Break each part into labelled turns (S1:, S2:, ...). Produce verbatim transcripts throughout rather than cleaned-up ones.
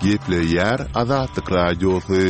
S1: Geple yer Azatlyk radiosu.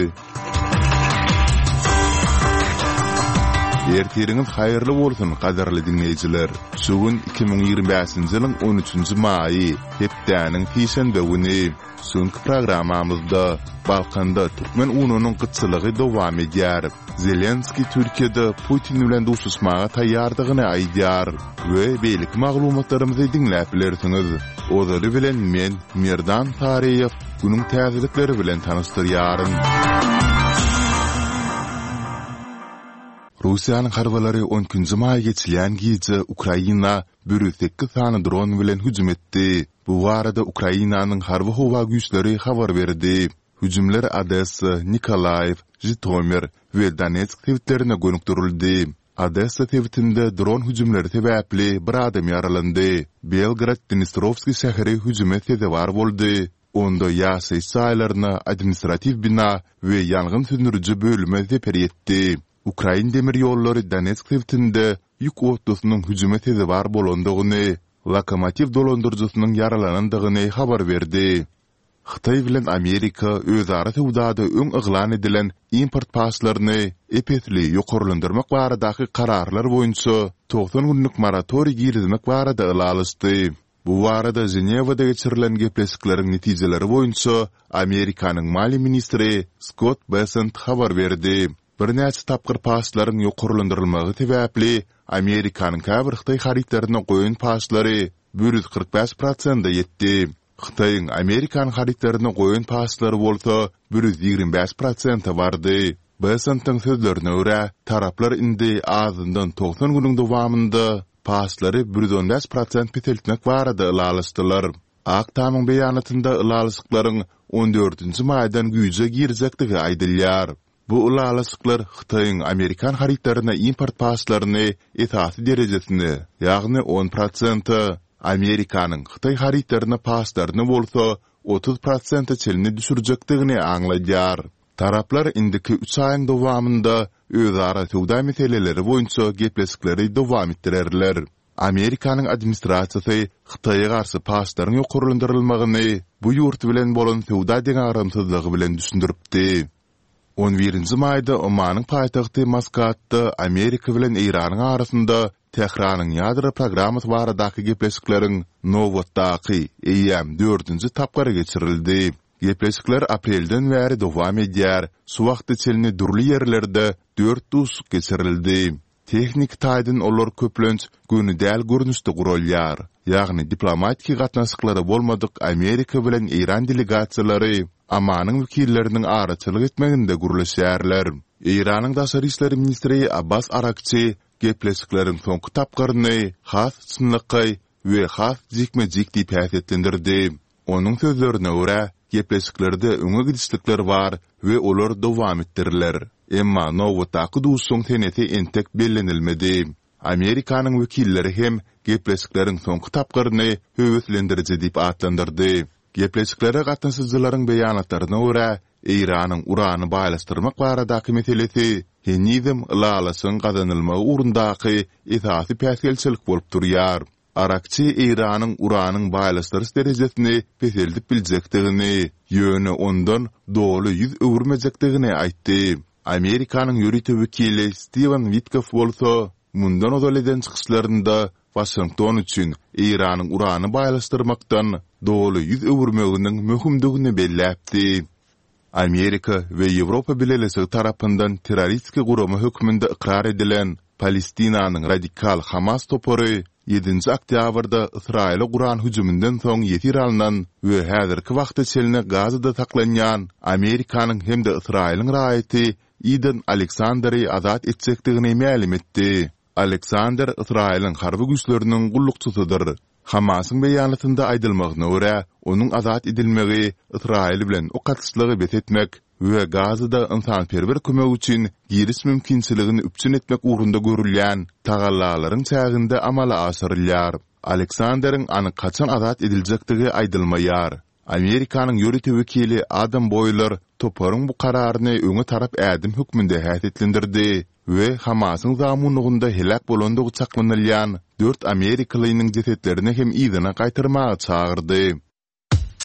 S1: Ertiriňiz haýyrly bolsun, gaderli dinleýijiler. Şugun iki bin ýygrimi beşinji ýylyň on üçünji maýy, hepdäniň peşembe güni. Soňky programmamyzda Balkanda Türkmen ununyň gyçylygy dowam edýär. Zelenski Türkiýede Putin bilen duşuşmaga taýýardygyny aýdýar we beýlik maglumatlarymyzy dinläp bilersiňiz. Ozaly bilen men Merdan Tariýew günüň täzelikleri bilen tanışdyrýarym. Russiýanyň harbalary on üçünji maýy geçilýän gije Ukraina bir yüz sekiz sany dron bilen hüjüm etdi. Bu barada Ukrainanyň harby howa güýçleri habar berdi. Hüjümler Odessa, Nikolaev, Jitomir we Donetsk tewitlerine gönükdirildi. Odessa tewitinde dron hüjümleri sebäpli bir adam ýaralandy. Belgrad Dnistrovski şäheri hüjüme sebäpkär boldy. Onda ýaşaýy saýlaryna administrativ bina we ýangyn söndürüji bölüme zeper etdi. Ukraina demir ýollary Donetsk tewitinde ýük otosynyň hüjüme sebäpkär bolandygyny, lokomotiv dolandyrjysynyň yaralanandygyny habar berdi. Xitay bilen Amerika özara sowdada öň yglan edilen import paslaryny epetli ýokarlandyrmak baradaky kararlar boýunça doksan günlük moratoriy girizmek barada ýalaşdy. Bu barada Jenewada geçirilen gepleşikleriň netijeleri boýunça Amerikanyň mali ministri Scott Bessent habar berdi. Bir näçe tapgyr paslaryň ýokarlandyrylmagy sebäpli Amerikanyň käbir Xitay haritlaryna goýun paslary bir yüz kırk beş prosent ýetdi. Xitayň Amerikan haritlaryna goýun paslary bolsa bir yüz ýygrimi beş prosent bardy. Besantyn sözlerine görä, taraplar indi azyndan doksan günüň dowamında paslary bir yüz on beş prosent peteltmek barada ýalaşdylar. Aktamyň beýanatynda ýalaşyklaryň on dördünji maýdan güýje girjektigi aýdylýar. Bu ýalaşyklar Xitayň Amerikan haritlaryna import paslaryny esasy derejesini, ýagny on prosent, Amerikanyň Xitay haritlaryna paslaryny bolsa otuz prosent çelini düşürjekdigini aňlaýar. Taraplar indiki üç aýyň dowamında özara sowda meseleleri boýunça gepleşikleri dowam etdirerler. Amerikanyň administrasiýasy Xitaýa garşy paslaryň ýokarlandyrylmagyny bu ýurt bilen bolan sowda deňaramsyzlygy bilen düşündiripdi. on birinji maýda Omanyň paýtagty Maskatda Amerika bilen Iranyň arasynda Tehranyň ýadro programmasy baradaky gepleşikleriň nowatdaky eýäm dördünji tapgary geçirildi. Gepleşikler aprelden bäri dowam edýär. Şu wagt içinde durly ýerlerde dört duşuk geçirildi. Teknik taýdyn olar köplenç günü däl görnüşde gurulýar. Ýagny diplomatik gatnaşyklary bolmadyk Amerika bilen Iran delegasiýalary Amanyň wekilleriniň araçylyk etmeginde gurulýarlar. Iranyň daşary işleri ministri Abbas Arakçy gepleşikleriň soňky tapgaryny has çynlyky we has jikme-jik diýip häsiýetlendirdi. Onuň sözlerine görä, gepleşiklerde öňe gidişlikler bar we olar dowam etdirilýär. Emma nowatdaky duşuň teneti entek bellenilmedi. Amerikanyň wekilleri hem gepleşikleriň soňky tapgaryny höwetlendiriji diýip atlandyrdy. Gepleşiklere gatnaşyjylaryň beýanatlaryna görä, Iranyň urany baýlaşdyrmak baradaky meselesi henizem ýalaşyň gazanylmagy urundaky esasy päsgelçilik bolup durýar. Arakçy Iranyň uranyň baýlaşdyryş derejesini peseldip biljekdigini, ýöne ondan doly ýüz öwürmejekdigini aýtdy. Amerikanyň ýönetim wekili Steven Witkoff bolsa, mundan ozal eden çykyşlarynda Washington üçin Iranyň urany baýlaşdyrmakdan doly ýüz öwürmeginiň möhümdigini belläpdi. Amerika we Ýewropa bileşigi tarapyndan terroristki guramy hökmünde ikrar edilen Palestinanyň radikal Hamas topary ýedinji oktýabrda Israila Guran hüjümünden soň ýetir alynan we häzirki wagt içinde Gazada saklanýan Amerikanyň hem de Israiliň raýaty Eden Alexandery azat etjekdigini ma'lum etdi. Alexander Israiliň harby güýçleriniň gullukçysydyr. Hamasyň beýanatynda aýdylmagyna görä, onuň azat edilmegi Israil bilen okatyşlygy betetmek we Gazada insanperwer kömek üçin giris mümkinçiligini üpçün etmek ugrunda görülýän tagallalaryň çäginde amala aşyrylýar. Alexanderyň any kaçan azat ediljekdigi aýdylmaýar. Amerikanyň ýönetim wekili Adam Boyler toparyň bu kararyny öňe tarap ädim hökmünde häsiýetlendirdi we Hamasyň zamanlygynda helak bolandygy çaklanylýan dört Amerikalynyň jesetlerini hem ýygyna gaýtyrmagy çagyrdy.